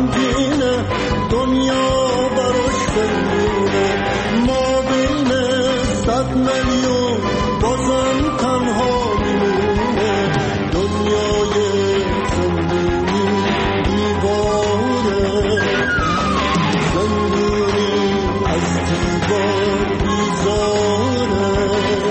غمگینه دنیا براش بمونه ما بین 100 میلیون بازم تنها میمونه دنیای زندونی دیواره زندونی از دیوار بیزاره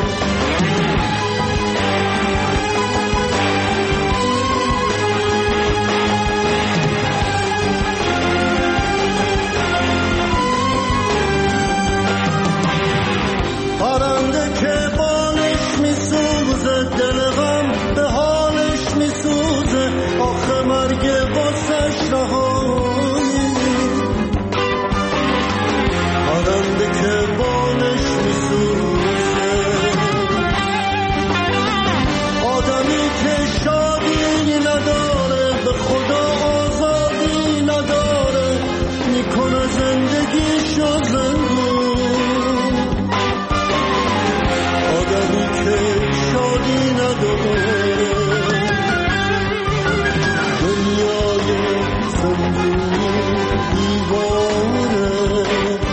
پرنده که بالش میسوزه دل غم به حالش میسوزه آخه مرگ واسش رهایی پرنده که بالش میسوزه آدمی که شادی نداره به خدا آزادی نداره میکنه زندگیشو زندون آدمی که شادی نداره دنیای زندونی دیواره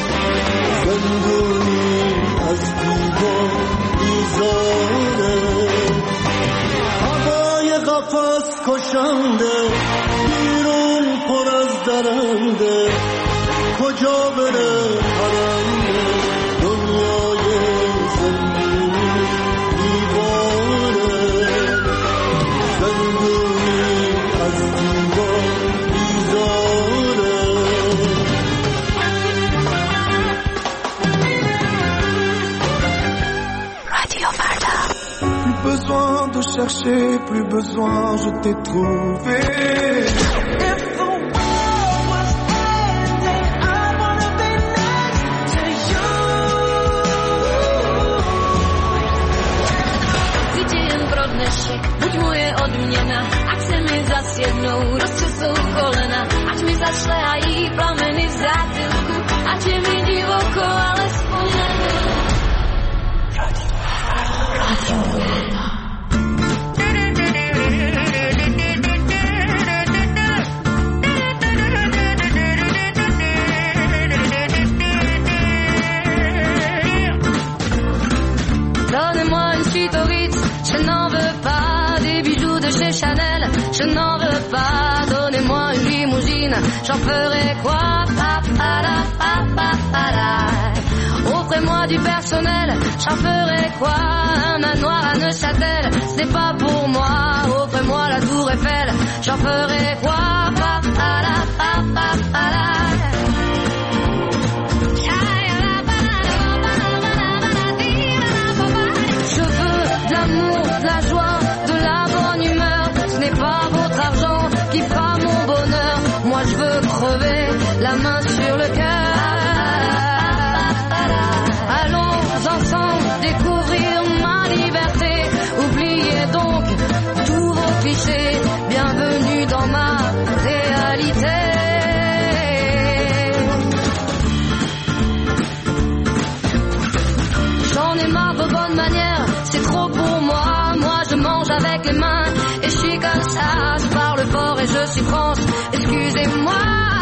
زندونی از دیوار بیزاره هوای قفس کشنده بیرون پر از درنده کجا بره پرنده دنیای زندونی دیواره زندونی از دیوار بیزاره رادیو فردا. Plus besoin de chercher, plus besoin, je t'ai trouvé. If the world was ending, I wanna be next to you. Widziałem brodneszek, buď moje odměna, ať se mi zas jednou rozčesou kolena, ať mi zašlehají plameny v zátylku, ať je mi divoko, alespoň na chvíli. Donnez-moi une suite au Ritz, je n'en veux pas des bijoux de chez Chanel, je n'en veux pas. Donnez-moi une limousine, j'en ferai quoi? Offrez-moi du personnel, j'en ferai quoi? Un manoir à Neuchâtel, c'est pas pour moi. Offrez-moi la tour Eiffel, j'en ferai quoi? Je veux de l'amour, de la joie, de la bonne humeur. Ce n'est pas votre argent qui fera mon bonheur. Moi je veux crever la main sur le cœur. Allons ensemble découvrir ma liberté. Oubliez donc tous vos clichés. Bienvenue dans ma réalité. J'en ai marre de vos bonnes manières, c'est trop pour moi. Moi je mange avec les mains et je suis comme ça. Je parle fort et je suis France, excusez-moi.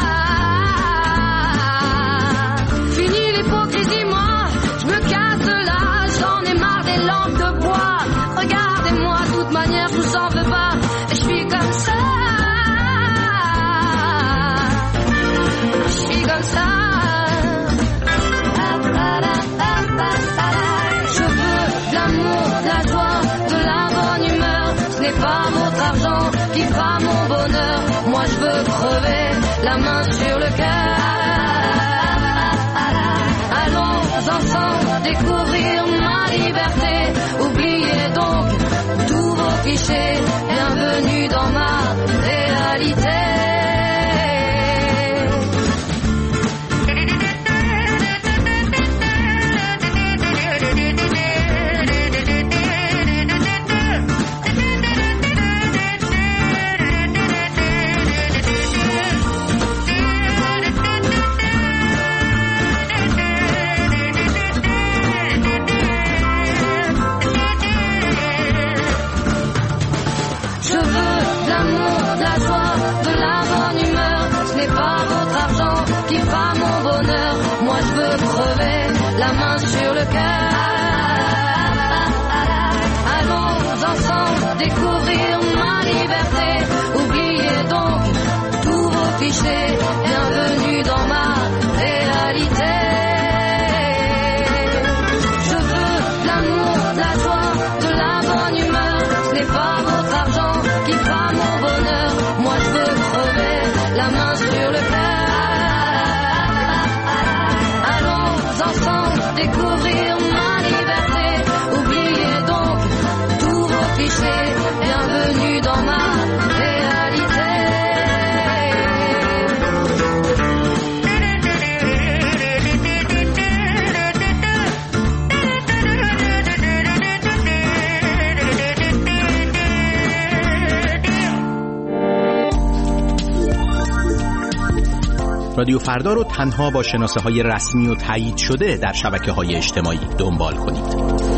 Fini l'hypocrisie, moi je me casse de là. J'en ai marre des lampes de bois. Regardez-moi, de toute manière je vous en veux pas. Et je suis comme ça. Je suis comme ça. Je veux de l'amour, de la joie, de la bonne humeur. Ce n'est pas votre argent qui fera mon bonheur. Moi je veux crever la main sur le cœur. Allons ensemble découvrir ma liberté. Oubliez donc tous vos clichés. Bienvenue dans ma réalité. découvrir ma liberté. Oubliez donc tous vos clichés, bienvenue dans ma réalité. Je veux de l'amour, de la joie, de la bonne humeur. Ce n'est pas votre argent qui fera mon bonheur. Moi je veux crever la main sur le cœur. Allons ensemble découvrir ma liberté. Oubliez donc tous vos clichés, bienvenue dans ma réalité. رادیو فردا رو تنها با شناسه‌های رسمی و تایید شده در شبکه‌های اجتماعی دنبال کنید.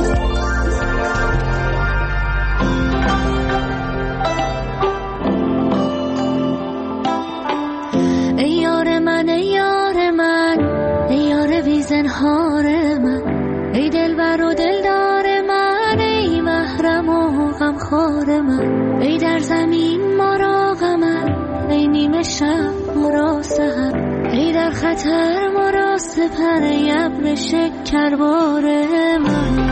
ای یار من، ای یار من، ای یار بی زنهار من، ای دلبر و دلدار من، ای محرم و غمخوار من، ای در زمین ما را غمم، ای نیمه شب ما را سحر، ای در خطر ما را سپر، ای ابر شکربار من.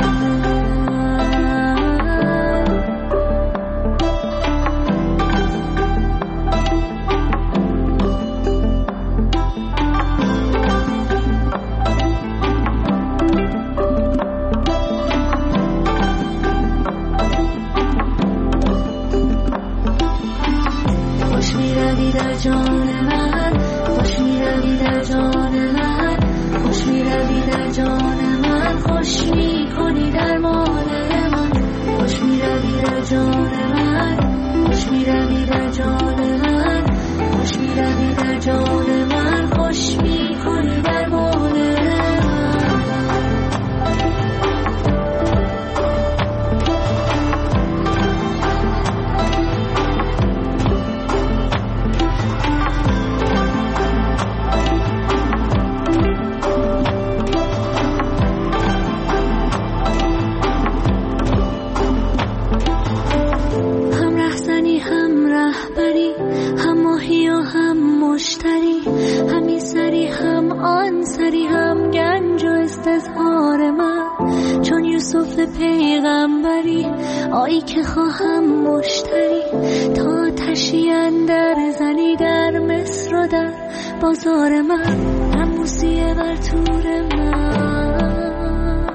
خوش می‌روی در جان من، خوش می‌روی در جان من، خوش می‌روی در جان من، خوش می‌کنی درمان من، خوش می‌روی در جان من، خوش می‌روی در جان من، خوش می‌روی در جان من، خوش می‌کنی درمان من. پیغمبری آیی که خواهم مشتری تا تشیان در زنی در مصر و در بازار من، نموسیه بر تور من،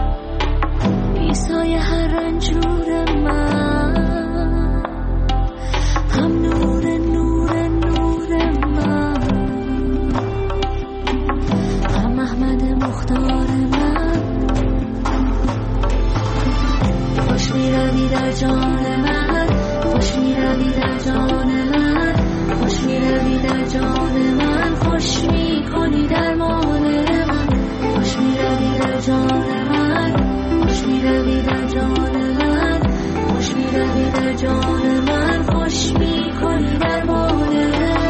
ایسای هر رنجور من، هم نور نور نور من، هم احمد مختار من. خوش می‌روی در جان من، خوش می‌روی در جان من، خوش می‌روی در جان من، خوش می‌کنی درمان من، خوش می‌روی در جان من، خوش می‌روی در جان من، خوش می‌روی در جان من، خوش می‌کنی درمان من.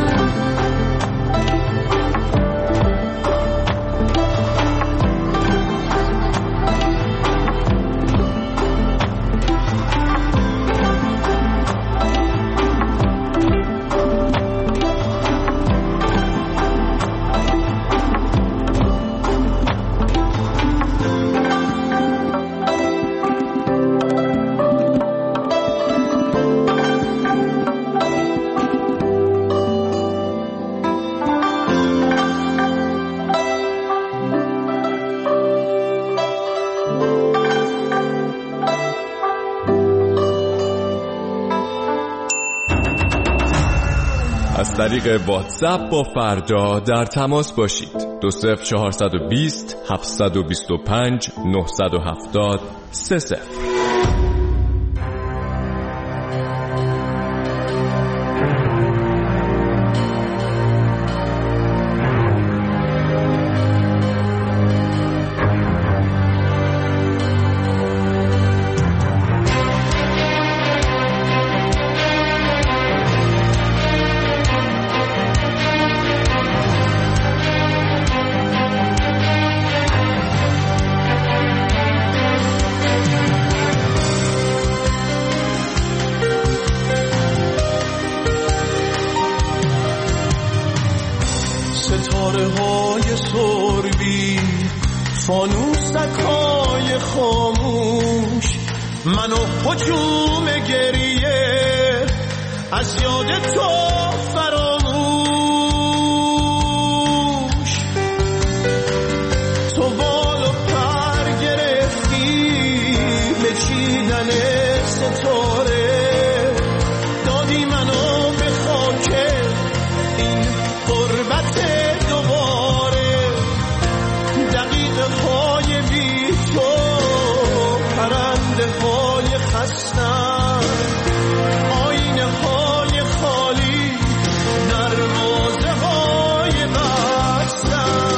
از طریق واتساپ با فردا در تماس باشید. 20420 725 970 30. فانوسک‌های خاموش منو هجوم گریه از یاد تو فراموش. تو بال و پر گرفتی به چیدن ستاره، دادی منو به خاک این غربت دوباره. دقیقه های بی تو پرنده های خستم، آینه های خالی دروازه های بستم.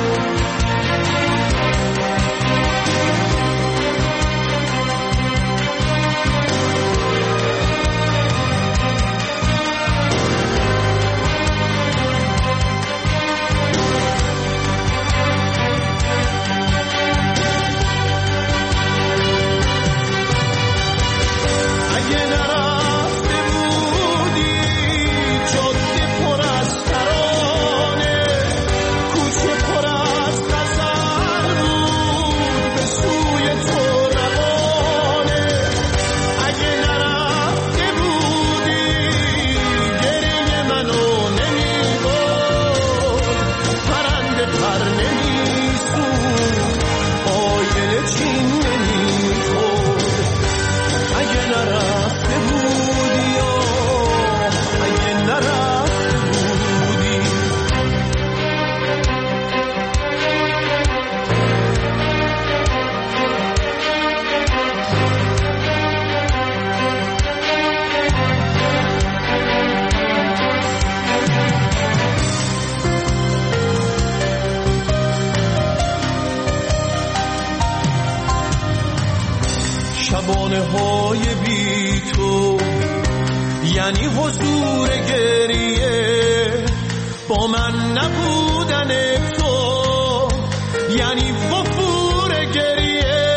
شبانه های بی تو یعنی حضور گریه، با من نبودن تو یعنی وفور گریه.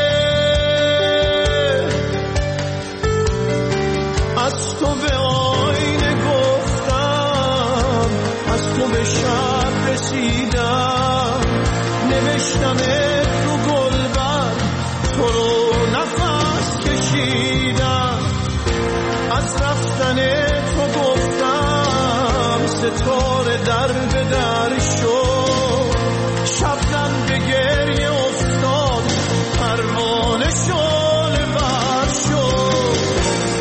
از تو به آینه گفتم، از تو به شب رسیدم، نوشتم تو گلبر تو رو نفس کشیدم. از رفتن تو گفتم ستاره در به در شد، شبنم به گریه افتاد پروانه شعله ور شد.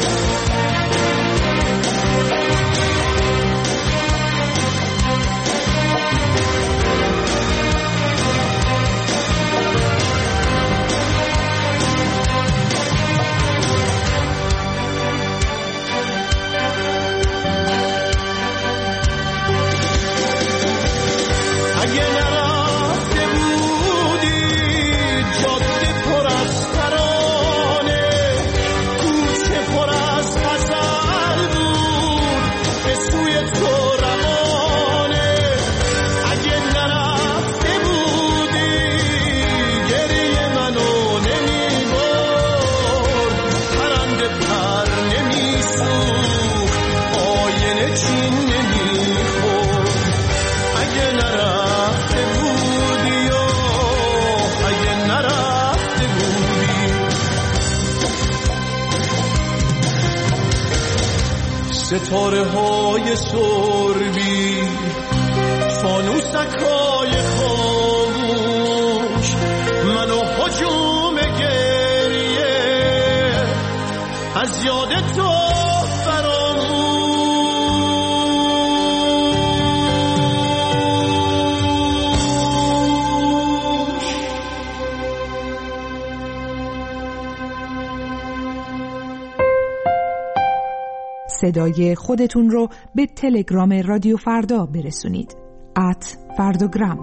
ستاره های سربی، فانوسک های خاموش منو هجوم گریه از یاد تو صدای خودتون رو به تلگرام رادیو فردا برسونید. @فرداگرام.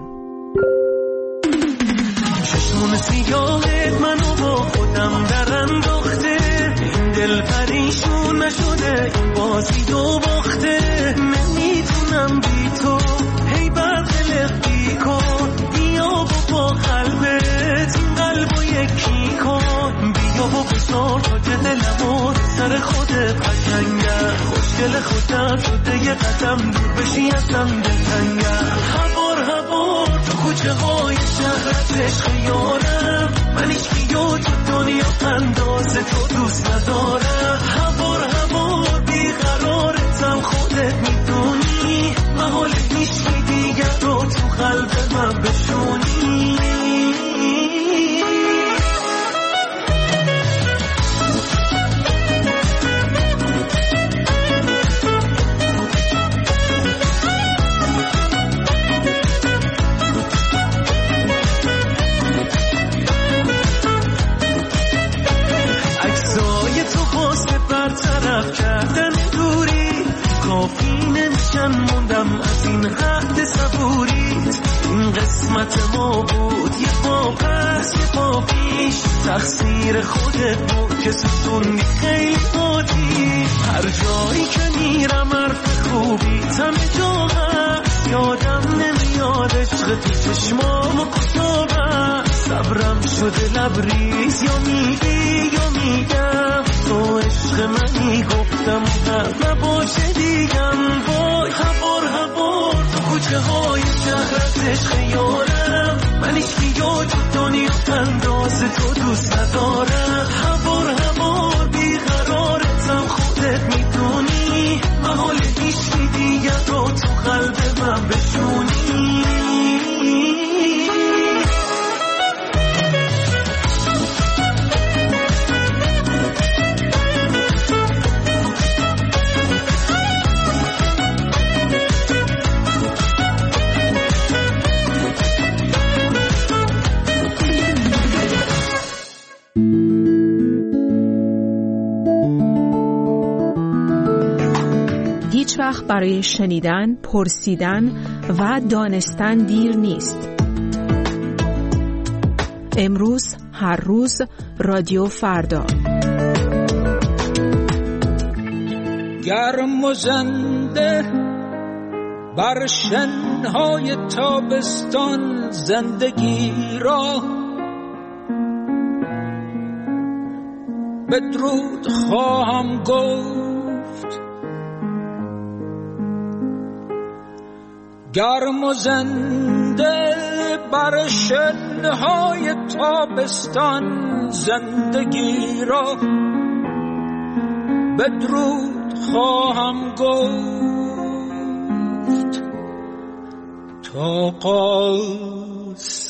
چشمون سیاهت منو با خودم در انداخته، این دل پریشون نشده، این بازی دو باخته. نمیتونم بی تو هی برقلق بی کن، بیا با قلبت این قلبو یکی کن. بیا با بسار تا دلمو سر خودت قشنگه، خوشگل خودم شده یه قدم دور بشی ازم دلتنگه. هوار هوار کوچه های شهرت عشق یارم، من هیچکیو تو دنیا انداز تو دوست ندارم. هوار بیقرارتم خودت میدونی، محال هیچکی دیگر رو تو قلب من بشونی. برطرف کردن دوری کافی نمیشن، موندم از این حد صبوریت. این قسمت ما بود، یه پا پس یه پا پیش، تقصیر خودت بود که ستوندی خیلی بادی. هر جایی که میرم حرف خوبی همه جا هست، یادم نمیاد عشق تو چشمام و کتابم. صبرم شده لبریز، یا میگی یا میگم تو عشق منی، گفتم نه نباشه دیگم. وای هوار تو کوچه های شهرت عشق یارم، من هیچکیو تو دنیا انداز تو دوست ندارم. هوار بیقرارتم خودت میدونی، محال هیچکی دیگر رو تو قلب من بشونی. هیچ وقت برای شنیدن، پرسیدن و دانستن دیر نیست. امروز، هر روز، رادیو فردا. گرم و زنده بر شنهای تابستان زندگی را بدرود خواهم گفت. گرم و زنده بر شنهای تابستان زندگی را بدرود خواهم گفت. تا قاصد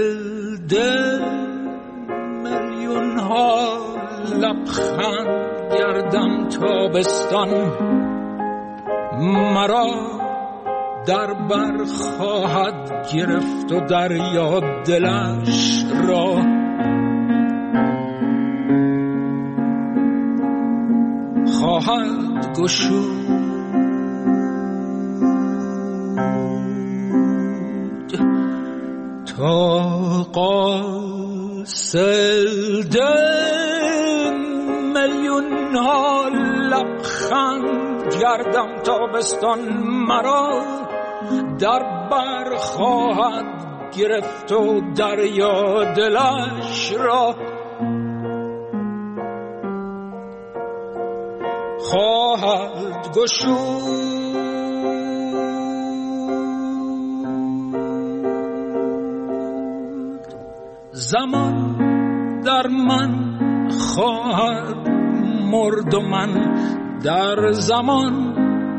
میلیون ها لبخند گردم تابستان، مرا در بر خواهد گرفت و دریا دلش را. خواهد گشود تا قاصد میلیون ها لبخند گردم تابستان، مرا در بر خواهد گرفت و دریا دلش را. خواهد گشود زمان در من خواهد مرد و من در زمان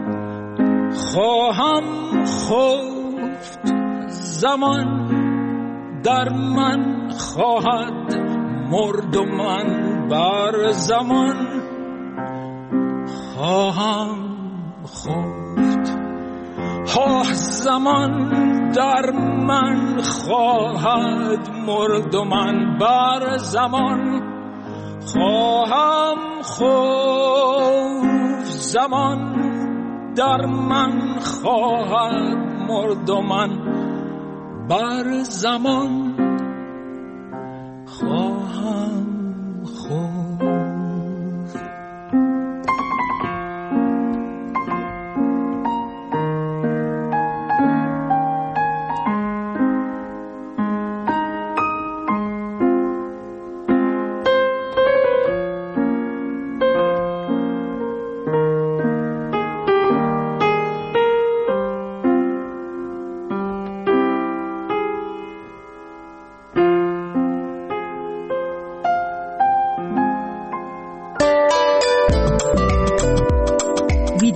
خواهم خفت. زمان در من خواهد مرد و من بر زمان خواهم خفت. زمان در من خواهد مرد و من بر زمان خواهم خفت. زمان در من خواهد مرد و من بر زمان خواهم خفت.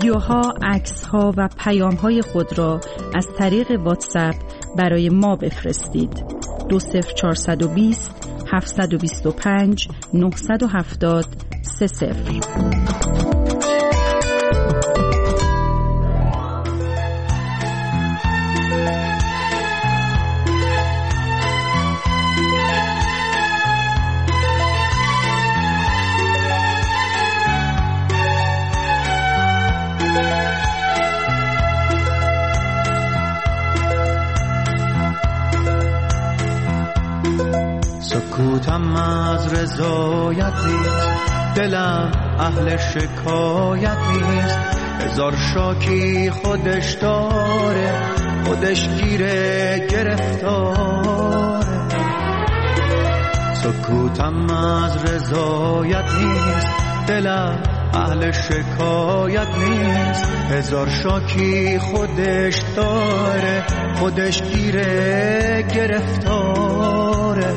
ویدیوها، عکس‌ها و پیام‌های خود را از طریق واتساپ برای ما بفرستید. 20420 725 970 30. سکوتم از رضایت نیست، دلم اهل شکایت نیست. هزار شاکی خودش داره، خودش گیره گرفتاره. سکوتم از رضایت نیست، دلم اهل شکایت نیست. هزار شاکی خودش داره، خودش گیره گرفتاره.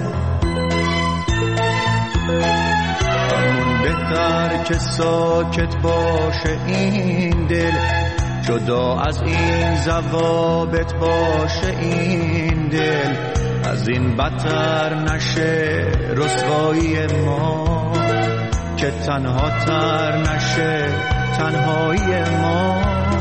بهتر که ساکت باشه این دل، جدا از این ضوابط باشه این دل. از این بدتر نشه رسوایی ما، که تنها تر نشه تنهایی ما.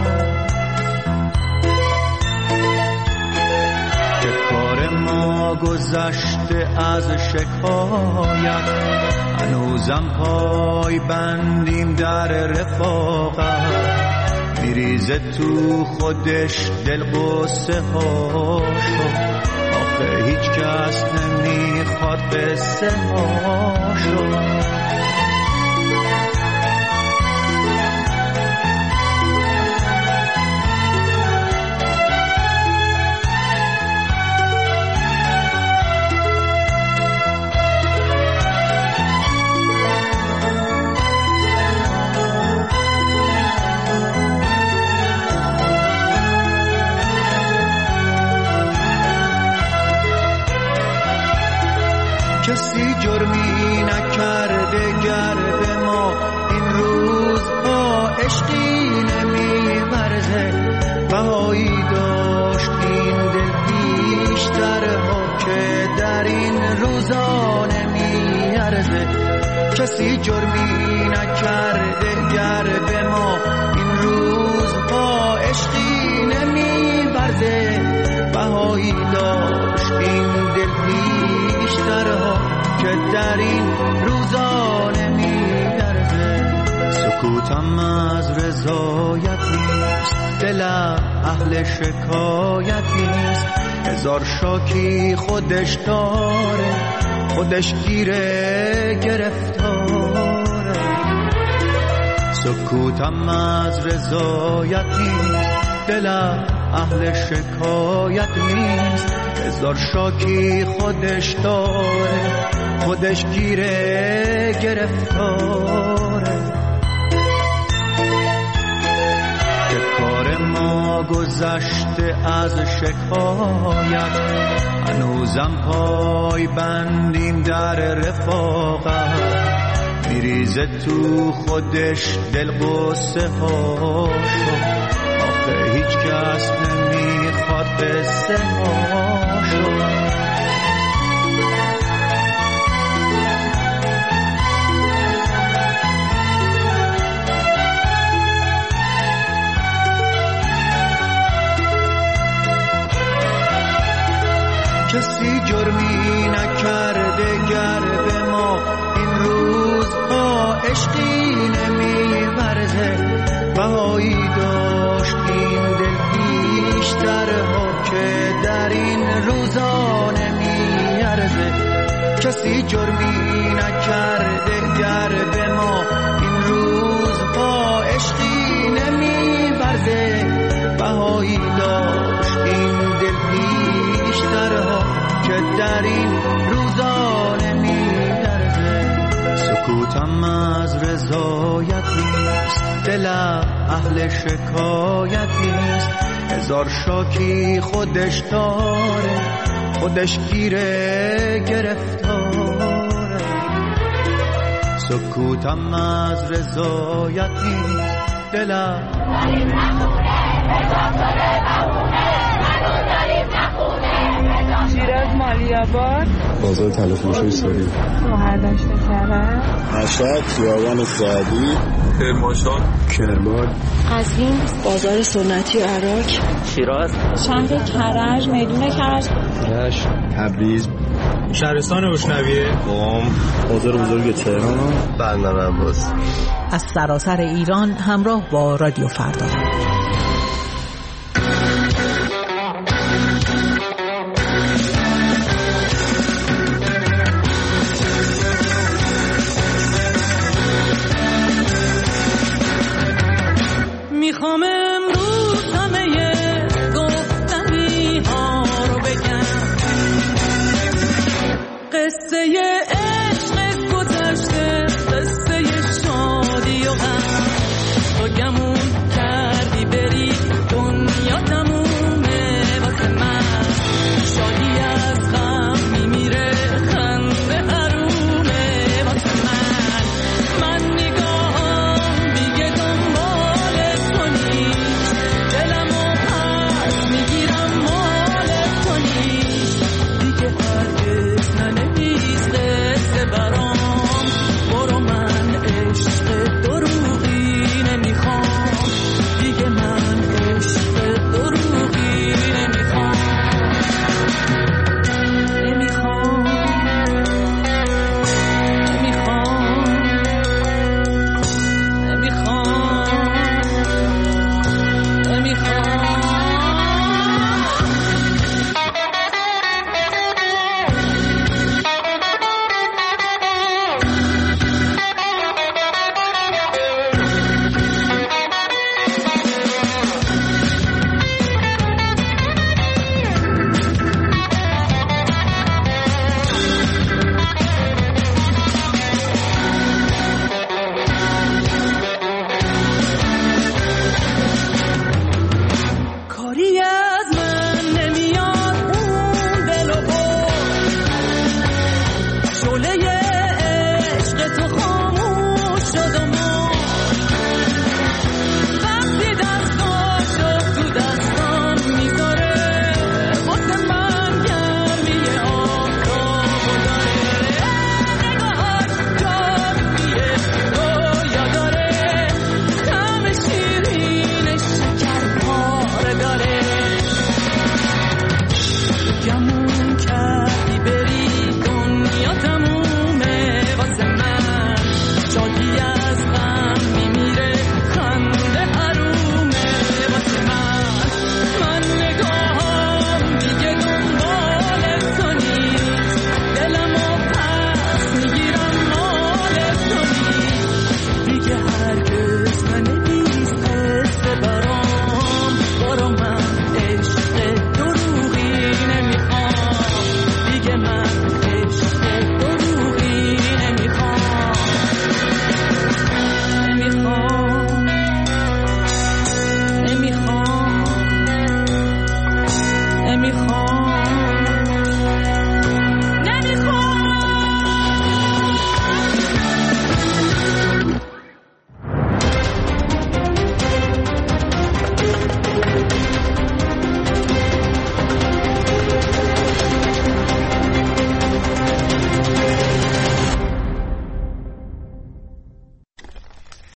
که کار ما گذشته از شکایت، هنوزم پای بندیم در رفاقت. میریزه تو خودش دل قصه هاشو، آخه هیچ کس نمیخواد قصه هاشو. کسی جرمی نکرده گر به ما این روزها عشقی نمی‌ورزه. بهایی داشت این دل بیشترها که در این روزا نمی‌ارزه. کسی جرمی نکرده گر به ما این روزها عشقی نمی‌ورزه. بهایی داشت این دل بیشترها که در این روزا نمی‌ارزه. سکوتم از رضایت نیست، دلم اهل شکایت نیست. هزار شاکی خودش داره، خودش گیره گرفتاره. سکوتم از رضایت نیست، دلم اهل شکایت نیست. هزار شاکی خودش داره، خودش گیره گرفتاره. که کار ما گذشته از شکایت، هنوزم پای بندیم در رفاقت. میریزه تو خودش دل قصه هاشو، آخه هیچ کس نمیخواد قصه هاشو. کسی جرمی نکرده گر به ما این روزها عشقی نمی‌ورزه. بهایی داشت این دل بیشترها که در این روزا نمی‌ارزه. کسی جرمی نکرده گر به ما این روزها عشقی نمی‌ورزه. بهایی داشت این دل بیشترها که در این روزا نمی‌ارزه. سکوتم از رضایت نیست، دلم اهل شکایت نیست. هزار شاکی خودش داره، خودش گیره گرفتاره. سکوتم از رضایت نیست، دلم شیراز مالیاباد بازار تلفروشی ساری شهرداشت کرد مشهد خیابان سعدی کرمانشاه کرمان قزوین بازار سنتی عراق شیراز شهر کرج میدون کرج رشت تبریز شهرستان اشنویه قم بازار بزرگ تهران بندر عباس. از سراسر ایران همراه با رادیو فردا.